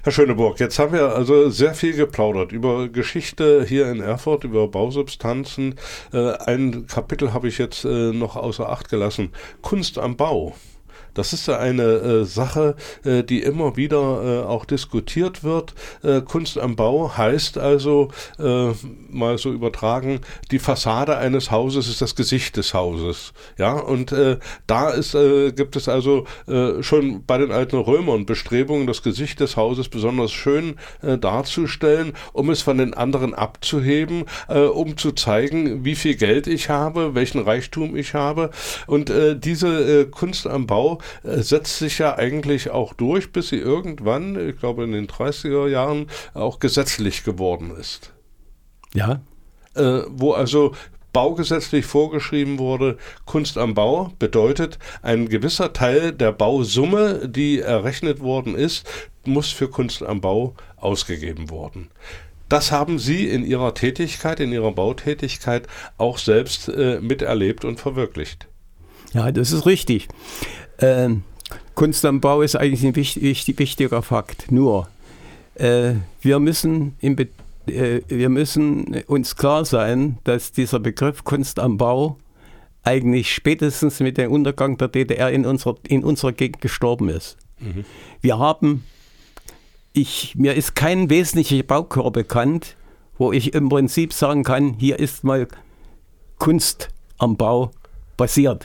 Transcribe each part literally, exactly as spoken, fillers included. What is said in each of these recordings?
Herr Schöneburg, jetzt haben wir also sehr viel geplaudert über Geschichte hier in Erfurt, über Bausubstanzen. Äh, ein Kapitel habe ich jetzt äh, noch außer Acht gelassen. Kunst am Bau. Das ist ja eine äh, Sache, äh, die immer wieder äh, auch diskutiert wird. Äh, Kunst am Bau heißt also, äh, mal so übertragen, die Fassade eines Hauses ist das Gesicht des Hauses. Ja, und äh, da ist, äh, gibt es also äh, schon bei den alten Römern Bestrebungen, das Gesicht des Hauses besonders schön äh, darzustellen, um es von den anderen abzuheben, äh, um zu zeigen, wie viel Geld ich habe, welchen Reichtum ich habe. Und äh, diese äh, Kunst am Bau setzt sich ja eigentlich auch durch, bis sie irgendwann, ich glaube in den dreißiger Jahren, auch gesetzlich geworden ist. Ja. Äh, wo also baugesetzlich vorgeschrieben wurde, Kunst am Bau bedeutet, ein gewisser Teil der Bausumme, die errechnet worden ist, muss für Kunst am Bau ausgegeben worden. Das haben Sie in Ihrer Tätigkeit, in Ihrer Bautätigkeit auch selbst äh, miterlebt und verwirklicht. Ja, das ist richtig. Ähm, Kunst am Bau ist eigentlich ein wichtig, wichtiger Fakt. Nur, äh, wir, müssen im Be- äh, wir müssen uns klar sein, dass dieser Begriff Kunst am Bau eigentlich spätestens mit dem Untergang der D D R in unserer, in unserer Gegend gestorben ist. Mhm. Wir haben, ich, mir ist kein wesentlicher Baukörper bekannt, wo ich im Prinzip sagen kann, hier ist mal Kunst am Bau passiert.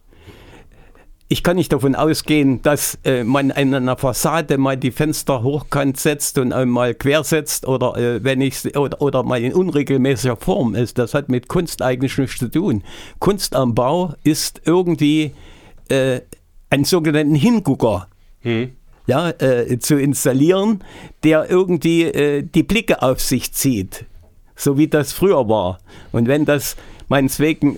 Ich kann nicht davon ausgehen, dass äh, man in einer Fassade mal die Fenster hochkant setzt und einmal quer setzt oder, äh, wenn ich, oder, oder mal in unregelmäßiger Form ist. Das hat mit Kunst eigentlich nichts zu tun. Kunst am Bau ist irgendwie äh, einen sogenannten Hingucker hm. ja, äh, zu installieren, der irgendwie äh, die Blicke auf sich zieht, so wie das früher war. Und wenn das meinetwegen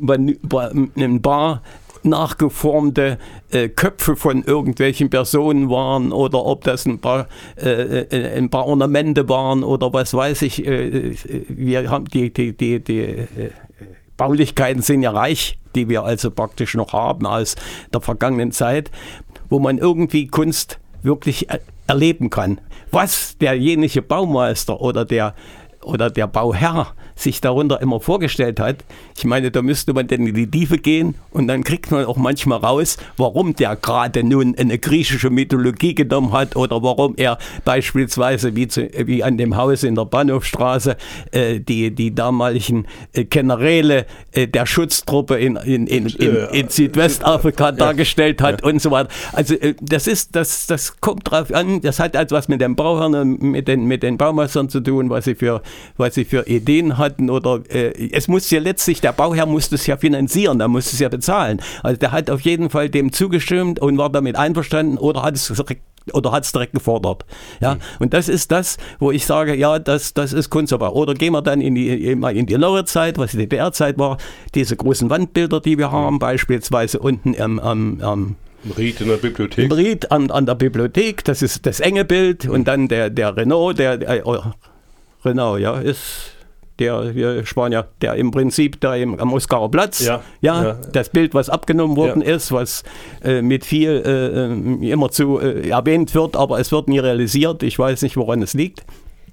ein paar nachgeformte äh, Köpfe von irgendwelchen Personen waren oder ob das ein paar, äh, ein paar Ornamente waren oder was weiß ich. Äh, wir haben die, die, die, die äh, Baulichkeiten sind ja reich, die wir also praktisch noch haben aus der vergangenen Zeit, wo man irgendwie Kunst wirklich er- erleben kann. Was derjenige Baumeister oder der oder der Bauherr sich darunter immer vorgestellt hat. Ich meine, da müsste man dann in die Tiefe gehen und dann kriegt man auch manchmal raus, warum der gerade nun eine griechische Mythologie genommen hat oder warum er beispielsweise wie, zu, wie an dem Haus in der Bahnhofstraße äh, die, die damaligen äh, Generäle äh, der Schutztruppe in, in, in, in, in Südwestafrika ja. dargestellt hat ja. und so weiter. Also äh, das ist, das, das kommt drauf an, das hat etwas mit den Bauherren und mit den, mit den Baumeistern zu tun, was sie für was sie für Ideen hatten oder äh, es muss ja letztlich, der Bauherr musste es ja finanzieren, der musste es ja bezahlen. Also der hat auf jeden Fall dem zugestimmt und war damit einverstanden oder hat es direkt, oder hat es direkt gefordert. Ja? Mhm. Und das ist das, wo ich sage, ja, das, das ist Kunstarbeit. Oder gehen wir dann in die, in die neue Zeit, was die D D R-Zeit war, diese großen Wandbilder, die wir mhm. haben, beispielsweise unten am, am, am Ried in der Bibliothek. Im Ried an, an der Bibliothek, das ist das enge Bild mhm. und dann der, der Renault, der, der Renault, ja, ist der, wir Spanier, der im Prinzip da im, am Oskarer Platz, ja, ja, ja, das Bild, was abgenommen worden ja. ist, was äh, mit viel äh, immerzu äh, erwähnt wird, aber es wird nie realisiert. Ich weiß nicht, woran es liegt.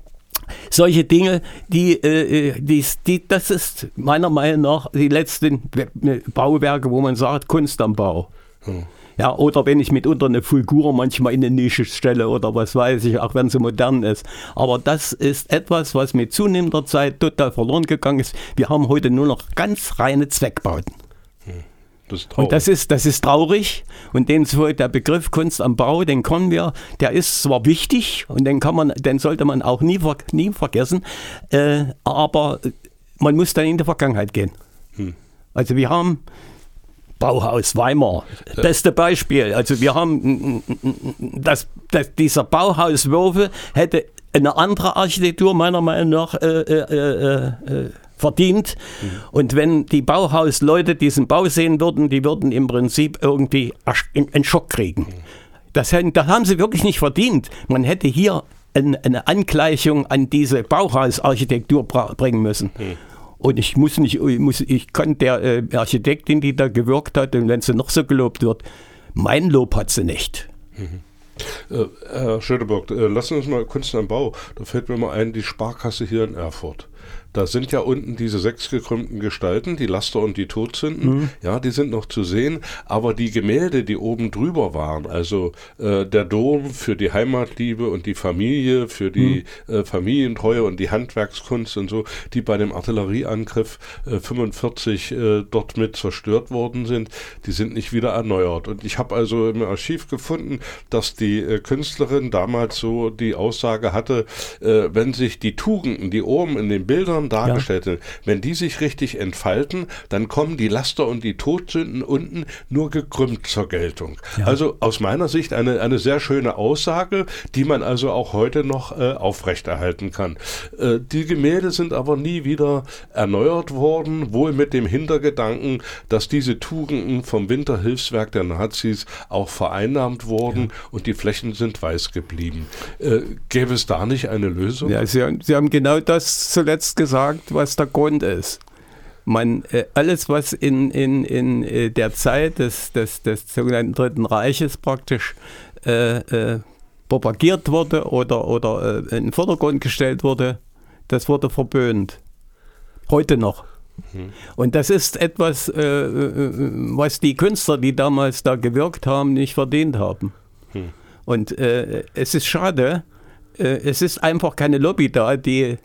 Solche Dinge, die, äh, die, die, das ist meiner Meinung nach die letzten Bauwerke, wo man sagt, Kunst am Bau. Hm. Ja, oder wenn ich mitunter eine Fulgur manchmal in eine Nische stelle oder was weiß ich, auch wenn sie modern ist. Aber das ist etwas, was mit zunehmender Zeit total verloren gegangen ist. Wir haben heute nur noch ganz reine Zweckbauten. Das ist traurig. Und das ist, das ist traurig. Und den, der Begriff Kunst am Bau, den können wir, der ist zwar wichtig und den kann man, den sollte man auch nie, nie vergessen, äh, aber man muss dann in die Vergangenheit gehen. Hm. Also wir haben Bauhaus Weimar, beste Beispiel. Also wir haben, das, das, dieser Bauhauswürfel hätte eine andere Architektur meiner Meinung nach äh, äh, äh, verdient. Mhm. Und wenn die Bauhausleute diesen Bau sehen würden, die würden im Prinzip irgendwie einen Schock kriegen. Mhm. Das, das haben sie wirklich nicht verdient. Man hätte hier eine, eine Angleichung an diese Bauhausarchitektur bringen müssen. Mhm. Und ich muss nicht, ich, muss, ich kann der äh, Architektin, die da gewirkt hat, und wenn sie noch so gelobt wird, mein Lob hat sie nicht. Mhm. Äh, Herr Schöneburg, äh, lassen wir uns mal Kunst am Bau. Da fällt mir mal ein, die Sparkasse hier in Erfurt. Da sind ja unten diese sechs gekrümmten Gestalten, die Laster und die Todsünden, mhm. ja, die sind noch zu sehen, aber die Gemälde, die oben drüber waren, also äh, der Dom für die Heimatliebe und die Familie, für die mhm. äh, Familientreue und die Handwerkskunst und so, die bei dem Artillerieangriff äh, fünfundvierzig äh, dort mit zerstört worden sind, die sind nicht wieder erneuert. Und ich habe also im Archiv gefunden, dass die äh, Künstlerin damals so die Aussage hatte, äh, wenn sich die Tugenden, die oben in den Bildern dargestellt sind, ja. wenn die sich richtig entfalten, dann kommen die Laster und die Todsünden unten nur gekrümmt zur Geltung. Ja. Also aus meiner Sicht eine, eine sehr schöne Aussage, die man also auch heute noch äh, aufrechterhalten kann. Äh, die Gemälde sind aber nie wieder erneuert worden, wohl mit dem Hintergedanken, dass diese Tugenden vom Winterhilfswerk der Nazis auch vereinnahmt wurden ja. und die Flächen sind weiß geblieben. Äh, gäbe es da nicht eine Lösung? Ja, Sie, Sie haben genau das zuletzt gesagt, was der Grund ist. Man, äh, alles, was in, in, in äh, der Zeit des, des, des sogenannten Dritten Reiches praktisch äh, äh, propagiert wurde oder, oder äh, in den Vordergrund gestellt wurde, das wurde verböhnt. Heute noch. Mhm. Und das ist etwas, äh, was die Künstler, die damals da gewirkt haben, nicht verdient haben. Mhm. Und äh, es ist schade, äh, es ist einfach keine Lobby da, die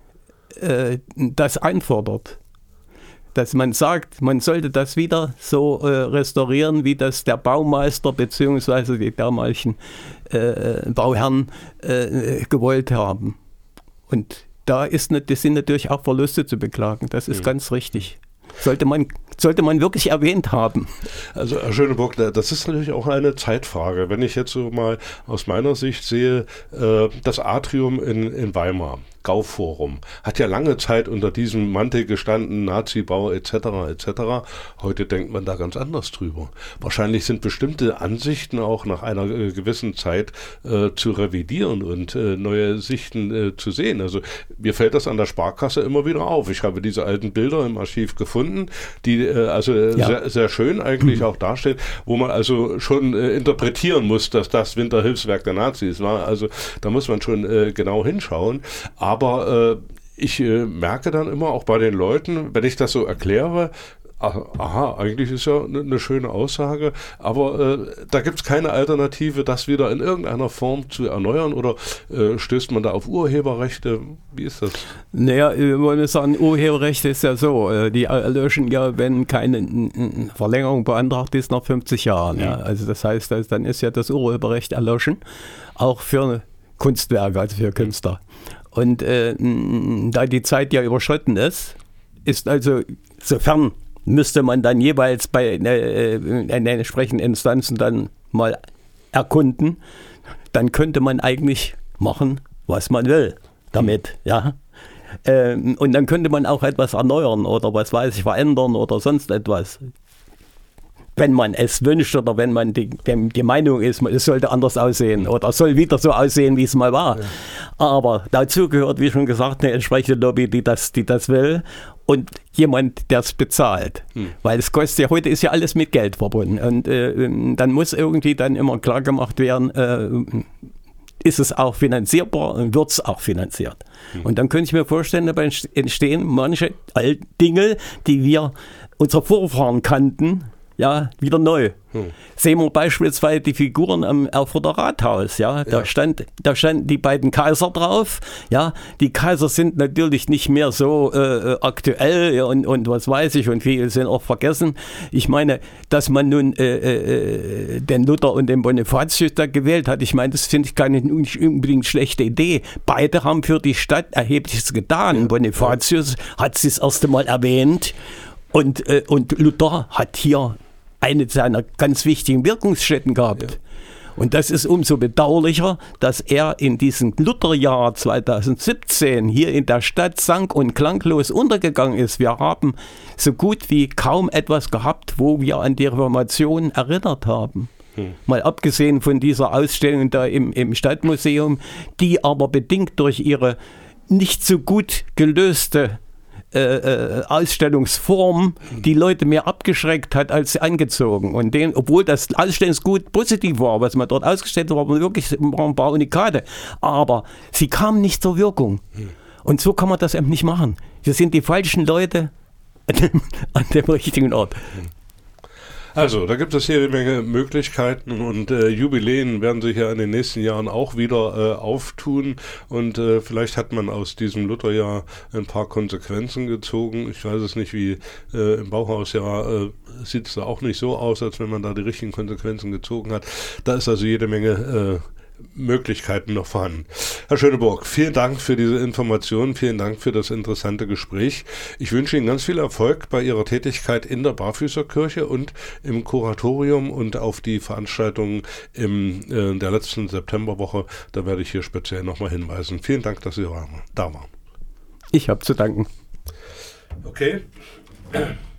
das einfordert. Dass man sagt, man sollte das wieder so äh, restaurieren, wie das der Baumeister bzw. die damaligen äh, Bauherren äh, gewollt haben. Und da ist nicht, das sind natürlich auch Verluste zu beklagen. Das ist mhm. ganz richtig. Sollte man, sollte man wirklich erwähnt haben. Also Herr Schöneburg, das ist natürlich auch eine Zeitfrage. Wenn ich jetzt so mal aus meiner Sicht sehe, äh, das Atrium in, in Weimar, Gauforum, hat ja lange Zeit unter diesem Mantel gestanden, Nazi-Bau et cetera et cetera. Heute denkt man da ganz anders drüber. Wahrscheinlich sind bestimmte Ansichten auch nach einer äh, gewissen Zeit äh, zu revidieren und äh, neue Sichten äh, zu sehen. Also mir fällt das an der Sparkasse immer wieder auf. Ich habe diese alten Bilder im Archiv gefunden, die äh, also äh, ja. sehr, sehr schön eigentlich mhm. auch darstellen, wo man also schon äh, interpretieren muss, dass das Winterhilfswerk der Nazis war. Also da muss man schon äh, genau hinschauen. Aber äh, ich äh, merke dann immer auch bei den Leuten, wenn ich das so erkläre, aha, eigentlich ist ja eine ne schöne Aussage, aber äh, da gibt es keine Alternative, das wieder in irgendeiner Form zu erneuern, oder äh, stößt man da auf Urheberrechte? Wie ist das? Naja, wir wollen sagen, Urheberrechte ist ja so, äh, die erlöschen ja, wenn keine n, Verlängerung beantragt ist, nach fünfzig Jahren. Ja. Ja. Also das heißt, also dann ist ja das Urheberrecht erloschen, auch für Kunstwerke, also für Künstler. Und äh, da die Zeit ja überschritten ist, ist also, sofern müsste man dann jeweils bei äh, den entsprechenden Instanzen dann mal erkunden, dann könnte man eigentlich machen, was man will damit, ja. Ähm, und dann könnte man auch etwas erneuern oder was weiß ich, verändern oder sonst etwas. Wenn man es wünscht oder wenn man die, die, die Meinung ist, es sollte anders aussehen oder es soll wieder so aussehen, wie es mal war. Ja. Aber dazu gehört, wie schon gesagt, eine entsprechende Lobby, die das, die das will und jemand, der es bezahlt. Hm. Weil es kostet ja, heute ist ja alles mit Geld verbunden und äh, dann muss irgendwie dann immer klar gemacht werden, äh, ist es auch finanzierbar und wird es auch finanziert. Hm. Und dann könnte ich mir vorstellen, dabei entstehen manche Dinge, die wir unsere Vorfahren kannten, ja, wieder neu. Hm. Sehen wir beispielsweise die Figuren am Erfurter Rathaus, ja, da, ja. Stand, da standen die beiden Kaiser drauf, ja, die Kaiser sind natürlich nicht mehr so äh, aktuell und, und was weiß ich und viele sind auch vergessen. Ich meine, dass man nun äh, äh, den Luther und den Bonifatius da gewählt hat, ich meine, das finde ich keine nicht unbedingt schlechte Idee. Beide haben für die Stadt Erhebliches getan. Ja. Bonifatius ja. hat sie das erste Mal erwähnt und, äh, und Luther hat hier eine seiner ganz wichtigen Wirkungsstätten gehabt. Ja. Und das ist umso bedauerlicher, dass er in diesem Lutherjahr zweitausendsiebzehn hier in der Stadt sang- und klanglos untergegangen ist. Wir haben so gut wie kaum etwas gehabt, wo wir an die Reformation erinnert haben. Hm. Mal abgesehen von dieser Ausstellung da im, im Stadtmuseum, die aber bedingt durch ihre nicht so gut gelöste äh, äh, Ausstellungsform die Leute mehr abgeschreckt hat als angezogen. Und den, obwohl das Ausstellungsgut positiv war, was man dort ausgestellt hat, waren wirklich waren ein paar Unikate. Aber sie kamen nicht zur Wirkung. Und so kann man das eben nicht machen. Wir sind die falschen Leute an dem, an dem richtigen Ort. Also, da gibt es jede Menge Möglichkeiten und äh, Jubiläen werden sich ja in den nächsten Jahren auch wieder äh, auftun und äh, vielleicht hat man aus diesem Lutherjahr ein paar Konsequenzen gezogen. Ich weiß es nicht, wie äh, im Bauhausjahr äh, sieht es da auch nicht so aus, als wenn man da die richtigen Konsequenzen gezogen hat. Da ist also jede Menge äh, Möglichkeiten noch vorhanden. Herr Schöneburg, vielen Dank für diese Informationen, vielen Dank für das interessante Gespräch. Ich wünsche Ihnen ganz viel Erfolg bei Ihrer Tätigkeit in der Barfüßerkirche und im Kuratorium und auf die Veranstaltungen in äh, der letzten Septemberwoche. Da werde ich hier speziell nochmal hinweisen. Vielen Dank, dass Sie da waren. Ich habe zu danken. Okay.